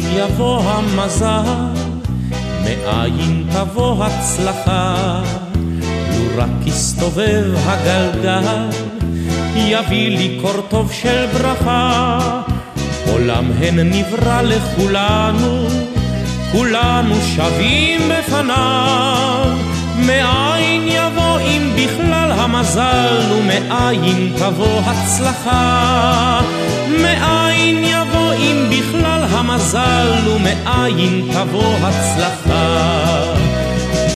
יבוא המזל, מאין תבוא הצלחה. לו רק יסתובב הגלגל, יביא לי קור טוב של ברכה. עולם הן נברא לכולנו, כולנו שווים בפניו. מאין יבוא אם בכלל המזל, ומאין תבוא הצלחה. מאין יבוא אם בכלל המזל, ומאין תבוא הצלחה.